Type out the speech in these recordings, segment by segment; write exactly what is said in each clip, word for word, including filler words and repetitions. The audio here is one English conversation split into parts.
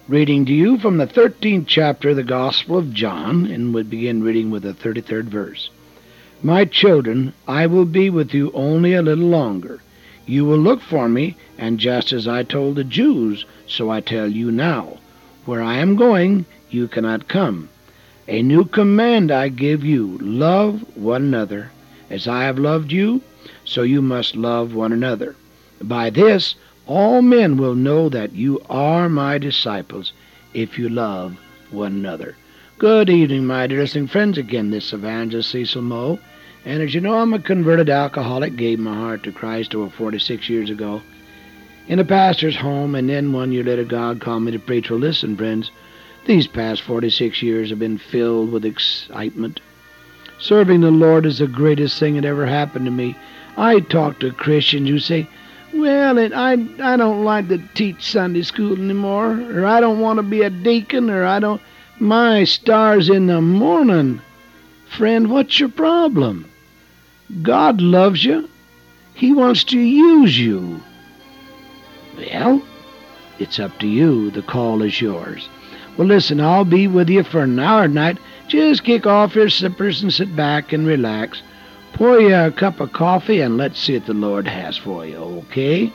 Reading to you from the thirteenth chapter of the Gospel of John, and we begin reading with the thirty-third verse. My children, I will be with you only a little longer. You will look for me, and just as I told the Jews, so I tell you now. Where I am going, you cannot come. A new command I give you, love one another. As I have loved you, so you must love one another. By this, all men will know that you are my disciples, if you love one another. Good evening, my dear listening friends. Again, this is Evangelist Cecil Moe. And as you know, I'm a converted alcoholic, gave my heart to Christ over forty-six years ago in a pastor's home, and then one year later God called me to preach. Well, listen, friends, these past forty-six years have been filled with excitement. Serving the Lord is the greatest thing that ever happened to me. I talk to Christians who say, well, it, I, I don't like to teach Sunday school anymore, or I don't want to be a deacon, or I don't, my star's in the morning. Friend, what's your problem? God loves you. He wants to use you. Well, it's up to you. The call is yours. Well, listen, I'll be with you for an hour tonight. Just kick off your slippers and sit back and relax. Pour you a cup of coffee and let's see what the Lord has for you, okay?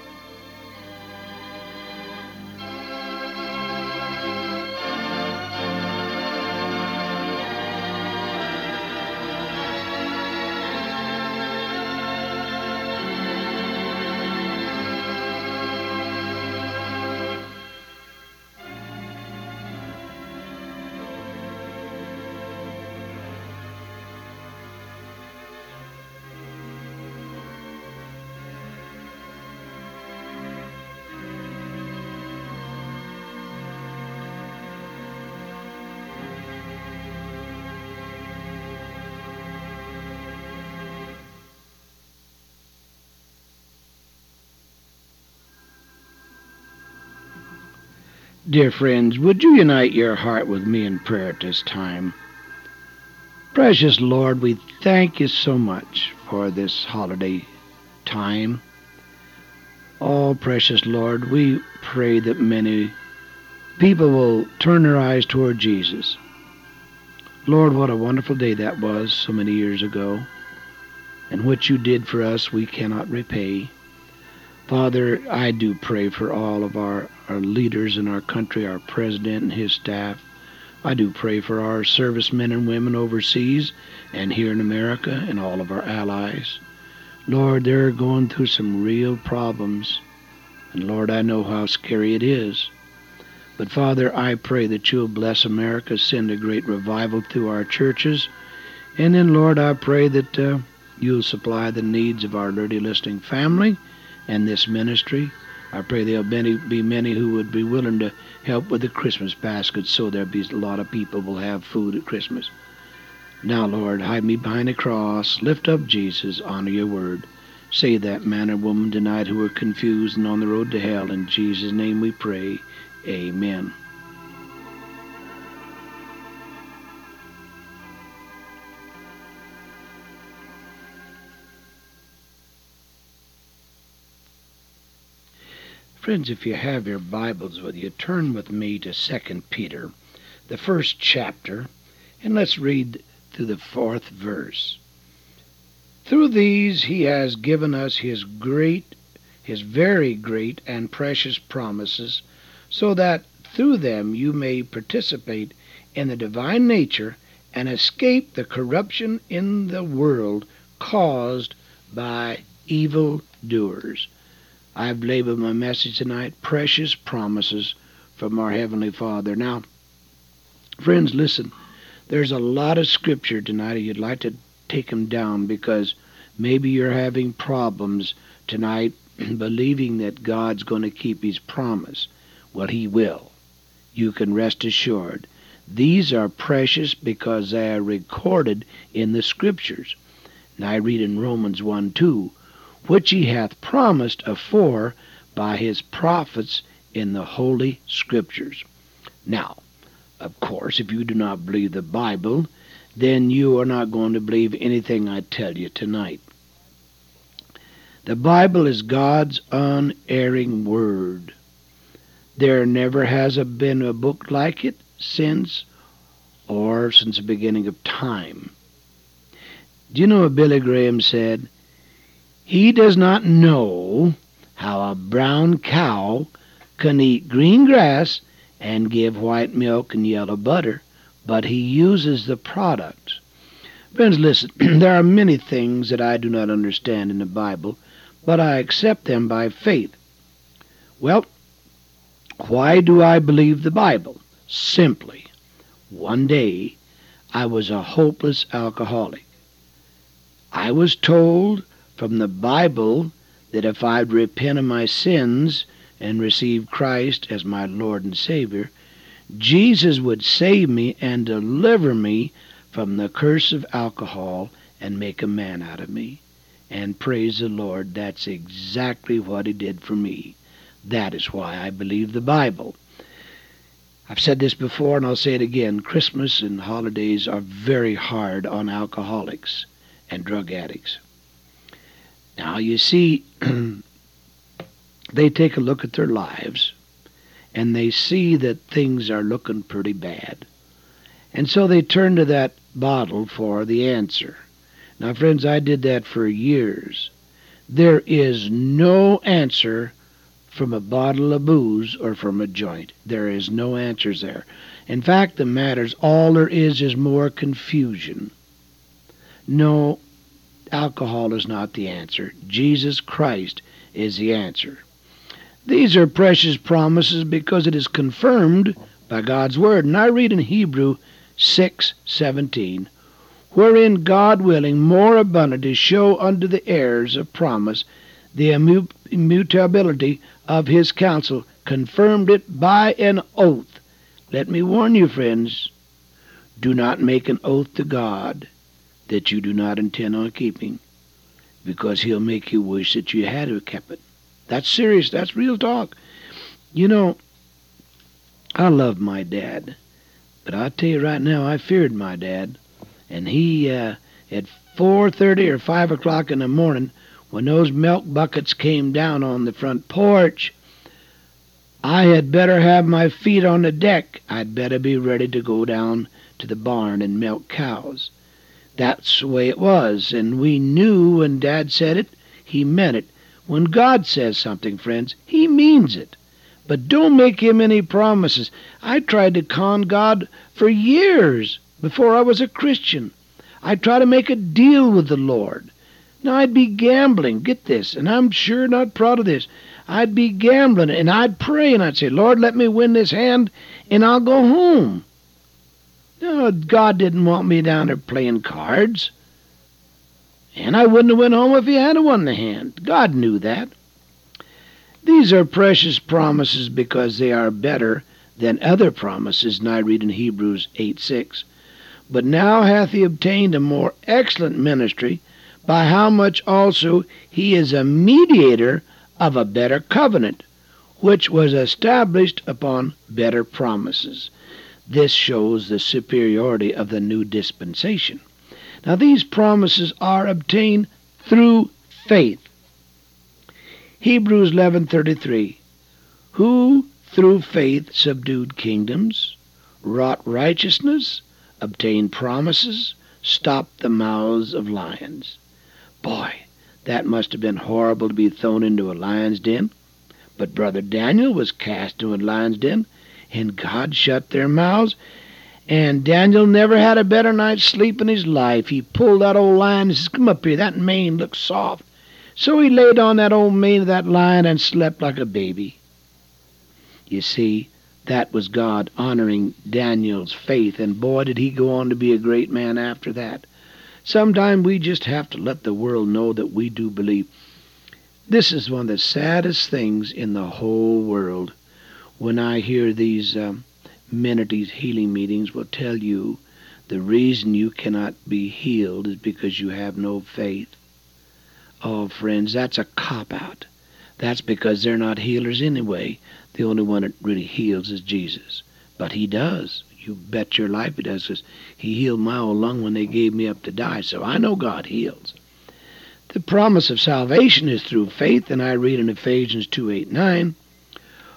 Dear friends, would you unite your heart with me in prayer at this time? Precious Lord, we thank you so much for this holiday time. Oh, precious Lord, we pray that many people will turn their eyes toward Jesus. Lord, what a wonderful day that was so many years ago, and what you did for us we cannot repay. Father, I do pray for all of our, our leaders in our country, our president and his staff. I do pray for our servicemen and women overseas and here in America and all of our allies. Lord, they're going through some real problems, and Lord, I know how scary it is. But Father, I pray that you'll bless America, send a great revival through our churches, and then, Lord, I pray that uh, you'll supply the needs of our Lurdy Listening family and this ministry. I pray there'll be many who would be willing to help with the Christmas basket, so there'll be a lot of people will have food at Christmas. Now, Lord, hide me behind the cross, lift up Jesus, honor your word. Save that man or woman tonight who are confused and on the road to hell. In Jesus' name we pray. Amen. Friends, if you have your Bibles with you, turn with me to Second Peter, the first chapter, and let's read through the fourth verse. Through these he has given us his great, his very great and precious promises, so that through them you may participate in the divine nature and escape the corruption in the world caused by evil doers. I've labeled my message tonight, Precious Promises from Our Heavenly Father. Now, friends, listen, there's a lot of scripture tonight, and you'd like to take them down because maybe you're having problems tonight believing that God's going to keep his promise. Well, he will. You can rest assured. These are precious because they are recorded in the scriptures. And I read in Romans one two, which he hath promised afore by his prophets in the holy scriptures. Now, of course, if you do not believe the Bible, then you are not going to believe anything I tell you tonight. The Bible is God's unerring word. There never has a, been a book like it since or since the beginning of time. Do you know what Billy Graham said? He does not know how a brown cow can eat green grass and give white milk and yellow butter, but he uses the products. Friends, listen, there are many things that I do not understand in the Bible, but I accept them by faith. Well, why do I believe the Bible? Simply, one day I was a hopeless alcoholic. I was told from the Bible that if I'd repent of my sins and receive Christ as my Lord and Savior, Jesus would save me and deliver me from the curse of alcohol and make a man out of me. And praise the Lord, that's exactly what he did for me. That is why I believe the Bible. I've said this before and I'll say it again. Christmas and holidays are very hard on alcoholics and drug addicts. Now, you see, they take a look at their lives, and they see that things are looking pretty bad. And so they turn to that bottle for the answer. Now, friends, I did that for years. There is no answer from a bottle of booze or from a joint. There is no answers there. In fact, the matters, all there is is more confusion. No, alcohol is not the answer. Jesus Christ is the answer. These are precious promises because it is confirmed by God's Word. And I read in Hebrew six seventeen, wherein God willing more abundant to show unto the heirs of promise the immutability of his counsel, confirmed it by an oath. Let me warn you, friends, do not make an oath to God that you do not intend on keeping, because he'll make you wish that you had kept it. That's serious. That's real talk. You know, I love my dad, but I'll tell you right now, I feared my dad. And he, uh, at four thirty or five o'clock in the morning, when those milk buckets came down on the front porch, I had better have my feet on the deck. I'd better be ready to go down to the barn and milk cows. That's the way it was, and we knew when Dad said it, he meant it. When God says something, friends, he means it. But don't make him any promises. I tried to con God for years before I was a Christian. I tried to make a deal with the Lord. Now, I'd be gambling, get this, and I'm sure not proud of this. I'd be gambling, and I'd pray, and I'd say, Lord, let me win this hand, and I'll go home. No, God didn't want me down there playing cards. And I wouldn't have went home if he had won the hand. God knew that. These are precious promises because they are better than other promises, and I read in Hebrews eight six. But now hath he obtained a more excellent ministry, by how much also he is a mediator of a better covenant, which was established upon better promises. This shows the superiority of the new dispensation. Now, these promises are obtained through faith. Hebrews eleven thirty-three, who through faith subdued kingdoms, wrought righteousness, obtained promises, stopped the mouths of lions. Boy, that must have been horrible to be thrown into a lion's den. But Brother Daniel was cast into a lion's den, and God shut their mouths, and Daniel never had a better night's sleep in his life. He pulled that old lion and says, come up here, that mane looks soft. So he laid on that old mane of that lion and slept like a baby. You see, that was God honoring Daniel's faith, and boy, did he go on to be a great man after that. Sometimes we just have to let the world know that we do believe. This is one of the saddest things in the whole world. When I hear these um, men at these healing meetings will tell you the reason you cannot be healed is because you have no faith. Oh, friends, that's a cop-out. That's because they're not healers anyway. The only one that really heals is Jesus. But he does. You bet your life he does, because he healed my old lung when they gave me up to die. So I know God heals. The promise of salvation is through faith, and I read in Ephesians two eight nine,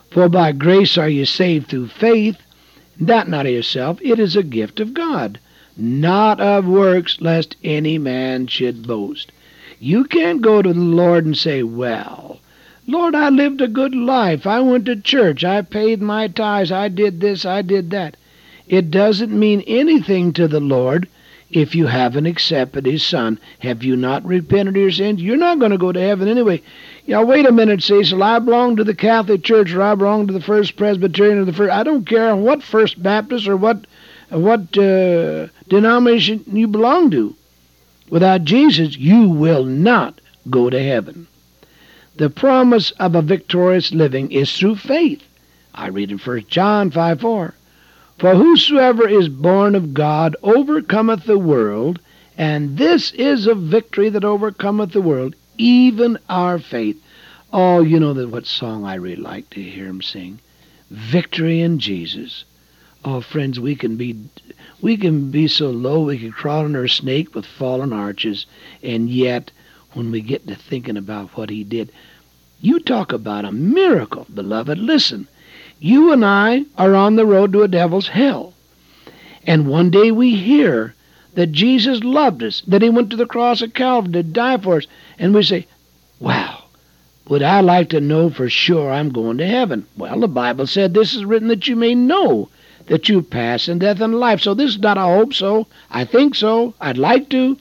For by grace are ye saved through faith, that not of yourself, it is a gift of God, not of works, lest any man should boast. You can't go to the Lord and say, well, Lord, I lived a good life. I went to church. I paid my tithes. I did this. I did that. It doesn't mean anything to the Lord if you haven't accepted His Son. Have you not repented of your sins? You're not going to go to heaven anyway. You know, wait a minute, Cecil. I belong to the Catholic Church, or I belong to the First Presbyterian, or the First. I don't care what First Baptist or what what uh, denomination you belong to. Without Jesus, you will not go to heaven. The promise of a victorious living is through faith. I read in First John five four. For whosoever is born of God overcometh the world, and this is a victory that overcometh the world, even our faith. Oh, you know that what song I really like to hear him sing? Victory in Jesus. Oh, friends, we can be we can be so low we can crawl under a snake with fallen arches, and yet when we get to thinking about what He did, you talk about a miracle, beloved. Listen, you and I are on the road to a devil's hell, and one day we hear that Jesus loved us, that He went to the cross of Calvary to die for us, and we say, wow, would I like to know for sure I'm going to heaven? Well, the Bible said this is written that you may know that you pass in death and life. So this is not a hope so. I think so. I'd like to.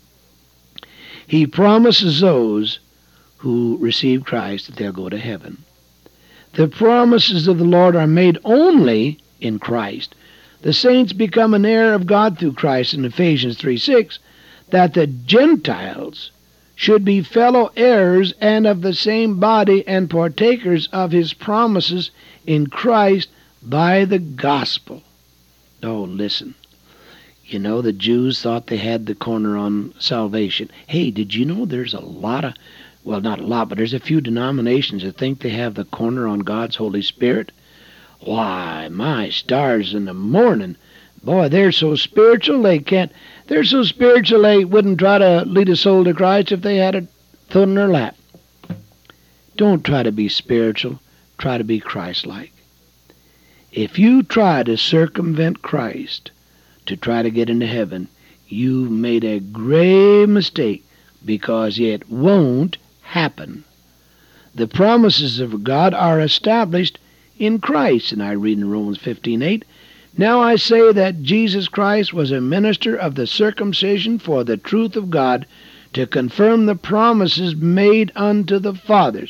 He promises those who receive Christ that they'll go to heaven. The promises of the Lord are made only in Christ. The saints become an heir of God through Christ in Ephesians three six, that the Gentiles should be fellow heirs and of the same body and partakers of His promises in Christ by the gospel. Oh, listen. You know, the Jews thought they had the corner on salvation. Hey, did you know there's a lot of, well, not a lot, but there's a few denominations that think they have the corner on God's Holy Spirit? Why, my stars in the morning. Boy, they're so spiritual they can't, they're so spiritual they wouldn't try to lead a soul to Christ if they had it thrown in their lap. Don't try to be spiritual. Try to be Christ-like. If you try to circumvent Christ to try to get into heaven, you've made a grave mistake, because it won't happen. The promises of God are established in Christ, and I read in Romans fifteen eight, now I say that Jesus Christ was a minister of the circumcision for the truth of God, to confirm the promises made unto the fathers.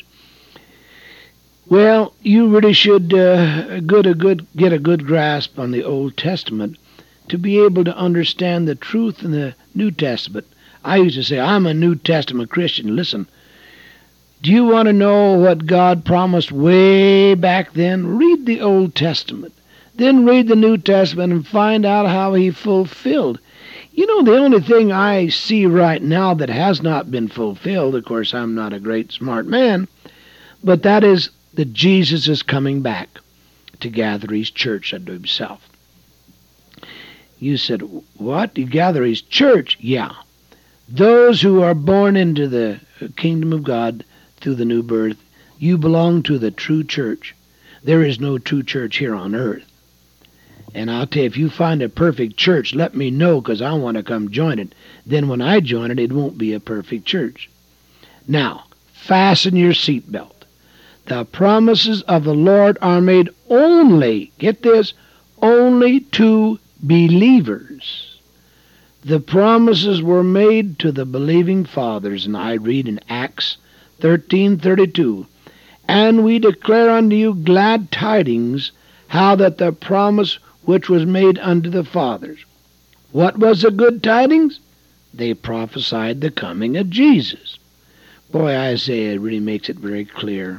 Well, you really should uh, get, a good, get a good grasp on the Old Testament to be able to understand the truth in the New Testament. I used to say, I'm a New Testament Christian. Listen, do you want to know what God promised way back then? Read the Old Testament. Then read the New Testament and find out how He fulfilled. You know, the only thing I see right now that has not been fulfilled, of course, I'm not a great smart man, but that is that Jesus is coming back to gather His church unto Himself. You said, what? To gather His church? Yeah. Those who are born into the kingdom of God through the new birth, you belong to the true church. There is no true church here on earth. And I'll tell you, if you find a perfect church, let me know, because I want to come join it. Then when I join it, it won't be a perfect church. Now, fasten your seatbelt. The promises of the Lord are made only, get this, only to believers. The promises were made to the believing fathers, and I read in Acts thirteen thirty-two, and we declare unto you glad tidings, how that the promise which was made unto the fathers. What was the good tidings? They prophesied the coming of Jesus. Boy, Isaiah really makes it very clear.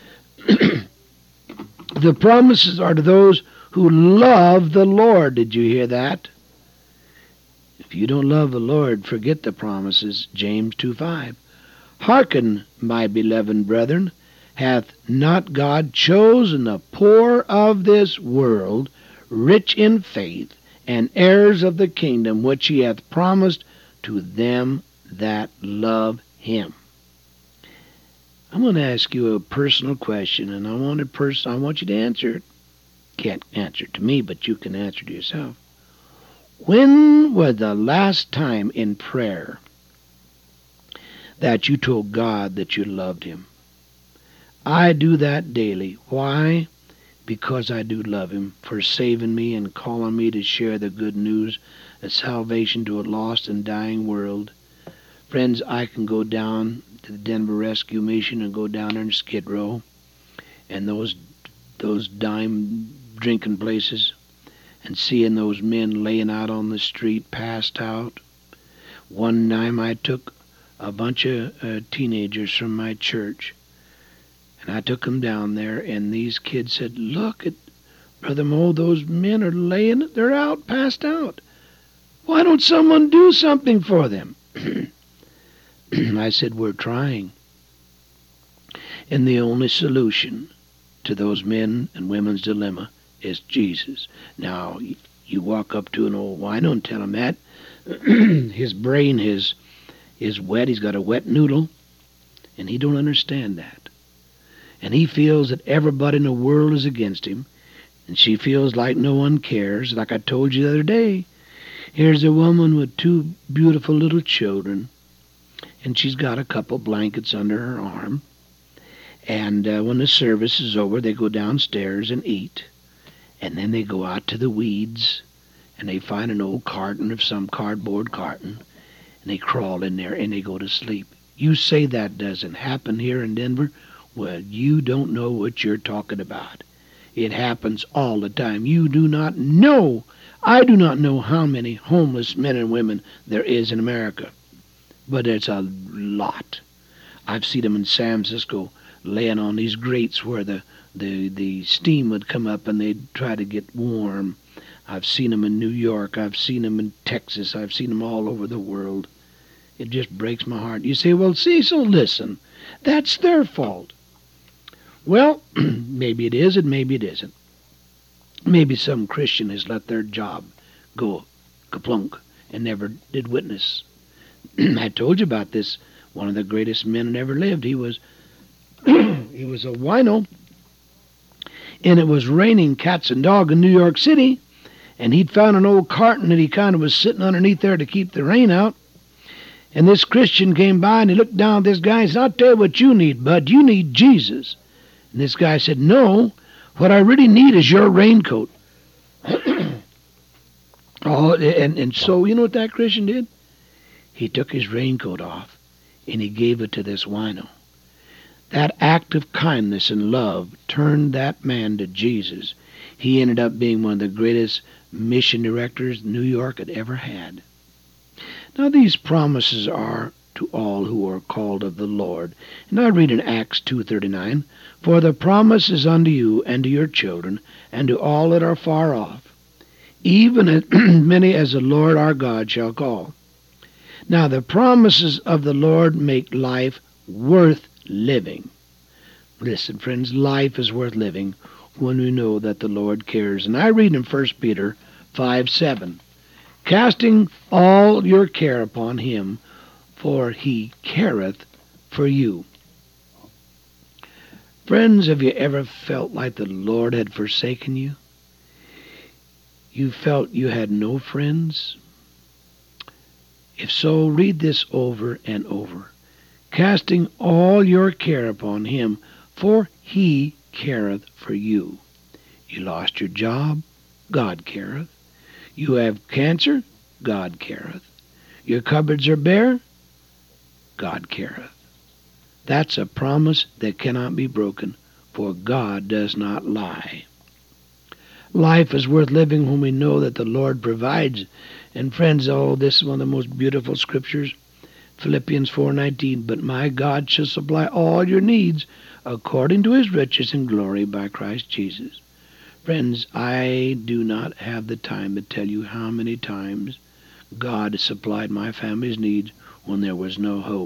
The promises are to those who love the Lord. Did you hear that? If you don't love the Lord, forget the promises. James two five. Hearken, my beloved brethren, hath not God chosen the poor of this world, rich in faith, and heirs of the kingdom which He hath promised to them that love Him? I'm going to ask you a personal question, and I want a person. I want you to answer it. Can't answer it to me, but you can answer to yourself. When was the last time in prayer that you told God that you loved Him? I do that daily. Why? Because I do love Him for saving me and calling me to share the good news of salvation to a lost and dying world. Friends, I can go down to the Denver Rescue Mission and go down there in Skid Row and those those dime drinking places and seeing those men laying out on the street passed out. One time I took a bunch of uh, teenagers from my church, and I took them down there, and these kids said, "Look at Brother Mo, those men are laying, they're out, passed out. Why don't someone do something for them?" I said, "We're trying." And the only solution to those men and women's dilemma is Jesus. Now, you walk up to an old wino and tell him that. His brain is, is wet. He's got a wet noodle, and he don't understand that. And he feels that everybody in the world is against him, and she feels like no one cares. Like I told you the other day, here's a woman with two beautiful little children, and she's got a couple blankets under her arm. And uh, when the service is over, they go downstairs and eat. And then they go out to the weeds, and they find an old carton of some cardboard carton, and they crawl in there, and they go to sleep. You say that doesn't happen here in Denver? Well, you don't know what you're talking about. It happens all the time. You do not know. I do not know how many homeless men and women there is in America, but it's a lot. I've seen them in San Francisco laying on these grates where the, the, the steam would come up and they'd try to get warm. I've seen them in New York. I've seen them in Texas. I've seen them all over the world. It just breaks my heart. You say, "Well, Cecil, listen, that's their fault." Well, maybe it is and maybe it isn't. Maybe some Christian has let their job go kaplunk and never did witness. I told you about this. One of the greatest men that ever lived. He was he was a wino, and it was raining cats and dogs in New York City, and he'd found an old carton that he kind of was sitting underneath there to keep the rain out. And this Christian came by, and he looked down at this guy and said, "I'll tell you what you need, bud. You need Jesus." And this guy said, "No, what I really need is your raincoat." Oh, and, and so you know what that Christian did? He took his raincoat off, and he gave it to this wino. That act of kindness and love turned that man to Jesus. He ended up being one of the greatest mission directors New York had ever had. Now, these promises are to all who are called of the Lord. And I read in Acts two thirty-nine, "For the promise is unto you and to your children, and to all that are far off, even as many as the Lord our God shall call." Now, the promises of the Lord make life worth living. Listen, friends, life is worth living when we know that the Lord cares. And I read in First Peter five seven, "Casting all your care upon him, for he careth for you." Friends, have you ever felt like the Lord had forsaken you? You felt you had no friends? If so, read this over and over. "Casting all your care upon him, for he careth for you." You lost your job? God careth. You have cancer? God careth. Your cupboards are bare? God careth. That's a promise that cannot be broken, for God does not lie. Life is worth living when we know that the Lord provides. And friends, oh, this is one of the most beautiful scriptures. Philippians four nineteen, "But my God shall supply all your needs according to his riches and glory by Christ Jesus." Friends, I do not have the time to tell you how many times God supplied my family's needs when there was no hope.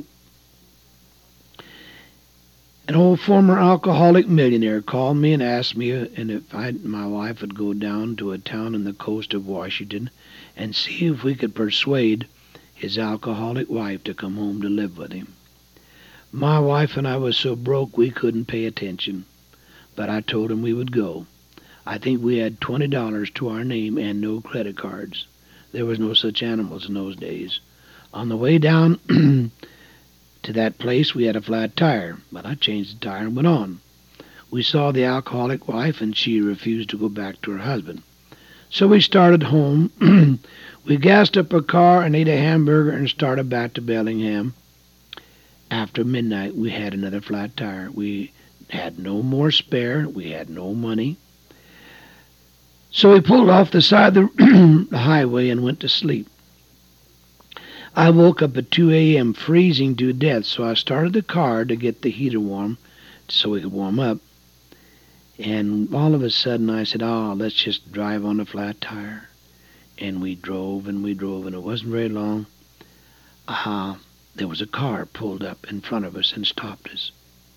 An old former alcoholic millionaire called me and asked me and if I, my wife would go down to a town on the coast of Washington and see if we could persuade his alcoholic wife to come home to live with him. My wife and I was so broke we couldn't pay attention, but I told him we would go. I think we had twenty dollars to our name and no credit cards. There was no such animals in those days. On the way down to that place, we had a flat tire, but I changed the tire and went on. We saw the alcoholic wife, and she refused to go back to her husband. So we started home. We gassed up a car and ate a hamburger and started back to Bellingham. After midnight, we had another flat tire. We had no more spare. We had no money. So we pulled off the side of the, the highway and went to sleep. I woke up at two a.m. freezing to death, so I started the car to get the heater warm so we could warm up. And all of a sudden I said, oh, let's just drive on a flat tire. And we drove and we drove, and it wasn't very long. Uh, there was a car pulled up in front of us and stopped us.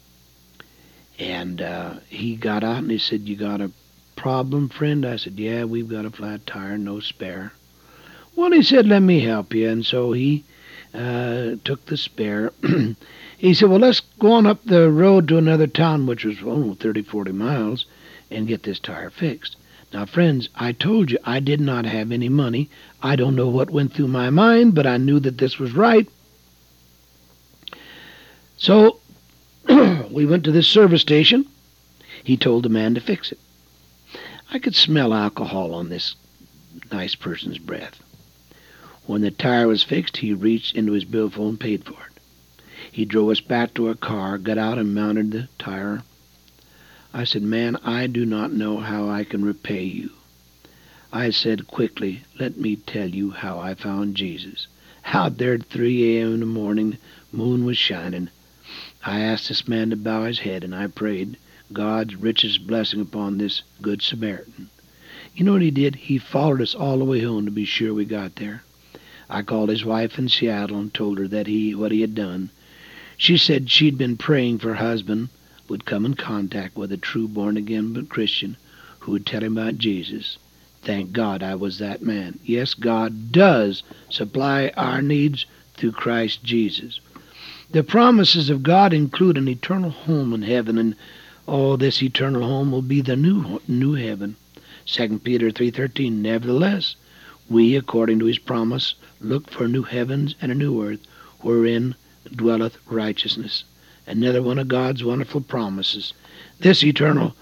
And uh, he got out and he said, you got a problem, friend? I said, yeah, we've got a flat tire, no spare. Well, he said, let me help you. And so he uh, took the spare. He said, well, let's go on up the road to another town, which was oh, thirty, forty miles, and get this tire fixed. Now, friends, I told you I did not have any money. I don't know what went through my mind, but I knew that this was right. So we went to this service station. He told the man to fix it. I could smell alcohol on this nice person's breath. When the tire was fixed, he reached into his billfold and paid for it. He drove us back to our car, got out and mounted the tire. I said, man, I do not know how I can repay you. I said quickly, let me tell you how I found Jesus. Out there at three a.m. in the morning, the moon was shining. I asked this man to bow his head, and I prayed God's richest blessing upon this good Samaritan. You know what he did? He followed us all the way home to be sure we got there. I called his wife in Seattle and told her that he what he had done. She said she'd been praying for her husband would come in contact with a true born-again Christian who would tell him about Jesus. Thank God I was that man. Yes, God does supply our needs through Christ Jesus. The promises of God include an eternal home in heaven, and oh, this eternal home will be the new new heaven. Second Peter three thirteen, nevertheless, we, according to his promise, look for new heavens and a new earth, wherein dwelleth righteousness. Another one of God's wonderful promises. This eternal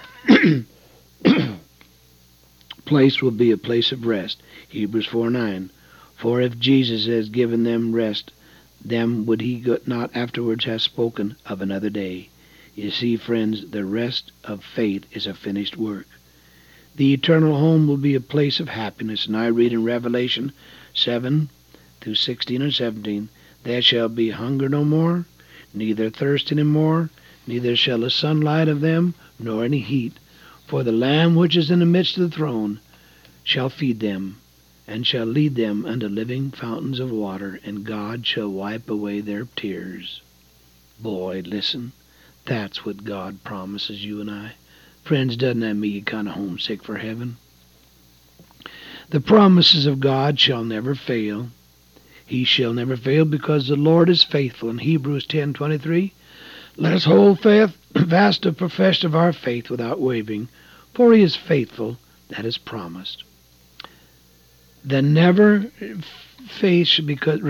place will be a place of rest. Hebrews four nine. For if Jesus has given them rest, them would he not afterwards have spoken of another day. You see, friends, the rest of faith is a finished work. The eternal home will be a place of happiness, and I read in Revelation seven through sixteen and seventeen, there shall be hunger no more, neither thirst any more, neither shall the sunlight of them, nor any heat. For the Lamb which is in the midst of the throne shall feed them, and shall lead them unto living fountains of water, and God shall wipe away their tears. Boy, listen, that's what God promises you and I. Friends, doesn't that make you kind of homesick for heaven? The promises of God shall never fail. He shall never fail because the Lord is faithful. In Hebrews ten twenty-three, let us hold fast the profession of our faith without wavering, for he is faithful that is promised. The never face because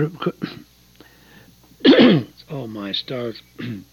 oh my stars.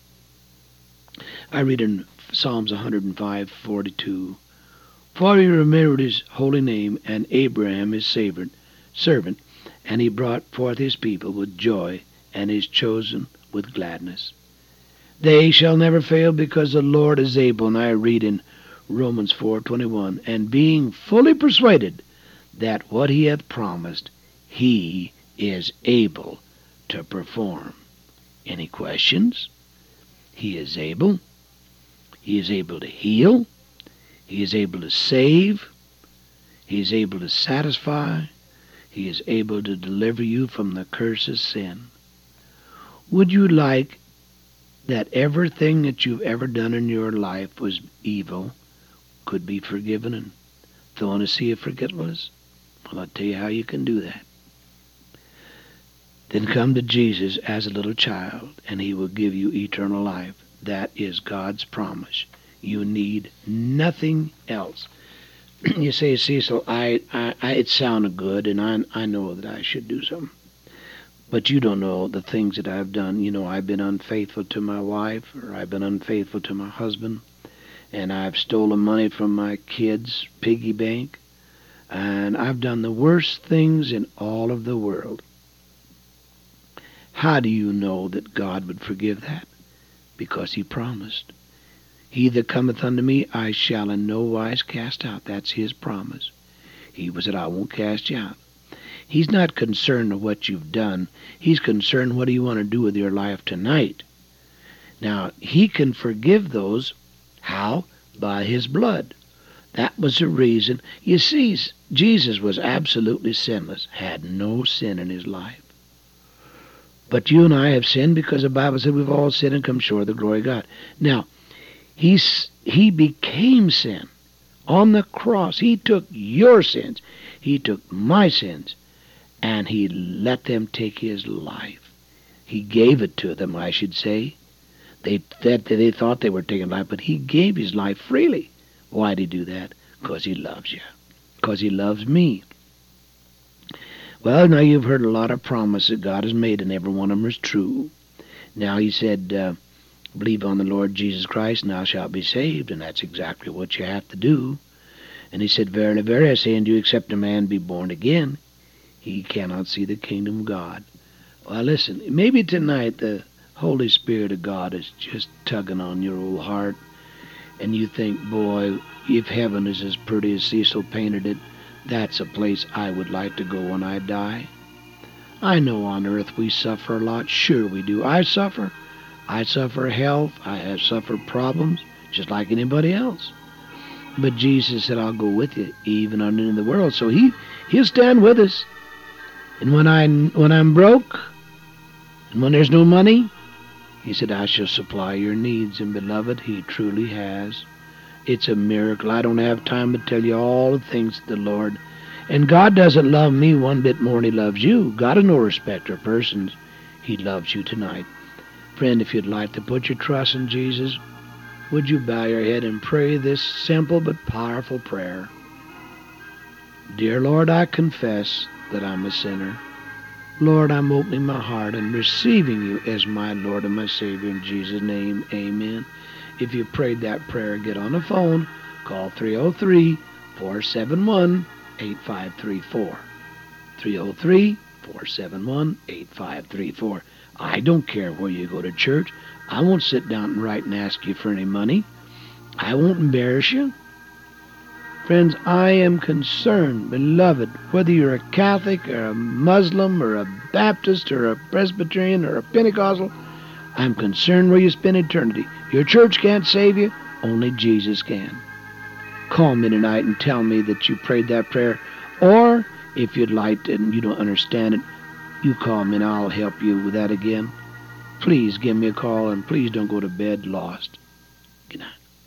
I read in Psalms one hundred five forty-two, for he remembered his holy name, and Abraham his servant, and he brought forth his people with joy, and his chosen with gladness. They shall never fail, because the Lord is able. And I read in Romans four twenty-one, and being fully persuaded that what he hath promised, he is able to perform. Any questions? He is able. He is able to heal. He is able to save. He is able to satisfy. He is able to deliver you from the curse of sin. Would you like that everything that you've ever done in your life was evil could be forgiven and thrown in a sea of forgetfulness? Well, I'll tell you how you can do that. then come to Jesus as a little child, and he will give you eternal life. That is God's promise. You need nothing else. You say, Cecil, I, I, I, it sounded good, and I, I know that I should do something. But you don't know the things that I've done. You know, I've been unfaithful to my wife, or I've been unfaithful to my husband, and I've stolen money from my kids' piggy bank, and I've done the worst things in all of the world. How do you know that God would forgive that? Because he promised. He that cometh unto me, I shall in no wise cast out. That's his promise. He was said, I won't cast you out. He's not concerned with what you've done. He's concerned what do you want to do with your life tonight. Now, he can forgive those. How? By his blood. That was the reason. You see, Jesus was absolutely sinless, had no sin in his life. But you and I have sinned because the Bible said we've all sinned and come short of the glory of God. Now, he's, he became sin on the cross. He took your sins. He took my sins. And he let them take his life. He gave it to them, I should say. They, that, they thought they were taking life, but he gave his life freely. Why did he do that? Because he loves you. Because he loves me. Well, now you've heard a lot of promises that God has made, and every one of them is true. Now he said, uh, believe on the Lord Jesus Christ, and thou shalt be saved, and that's exactly what you have to do. And he said, verily, verily, I say unto you, except a man be born again, he cannot see the kingdom of God. Well, listen, maybe tonight the Holy Spirit of God is just tugging on your old heart, and you think, boy, if heaven is as pretty as Cecil painted it, that's a place I would like to go when I die. I know on earth we suffer a lot. Sure we do. I suffer. I suffer health. I have suffered problems, just like anybody else. But Jesus said, I'll go with you, even unto the world. So he, he'll stand with us. And when, I, when I'm broke, and when there's no money, he said, I shall supply your needs. And beloved, he truly has. It's a miracle. I don't have time to tell you all the things of the Lord. And God doesn't love me one bit more than he loves you. God is no respecter of persons. He loves you tonight. Friend, if you'd like to put your trust in Jesus, would you bow your head and pray this simple but powerful prayer? Dear Lord, I confess that I'm a sinner. Lord, I'm opening my heart and receiving you as my Lord and my Savior. In Jesus' name, amen. If you prayed that prayer, get on the phone. Call three oh three, four seven one, eight five three four. three oh three, four seven one, eight five three four. I don't care where you go to church. I won't sit down and write and ask you for any money. I won't embarrass you. Friends, I am concerned, beloved, whether you're a Catholic or a Muslim or a Baptist or a Presbyterian or a Pentecostal, I'm concerned where you spend eternity. Your church can't save you. Only Jesus can. Call me tonight and tell me that you prayed that prayer. Or, if you'd like to and you don't understand it, you call me and I'll help you with that again. Please give me a call, and please don't go to bed lost. Good night.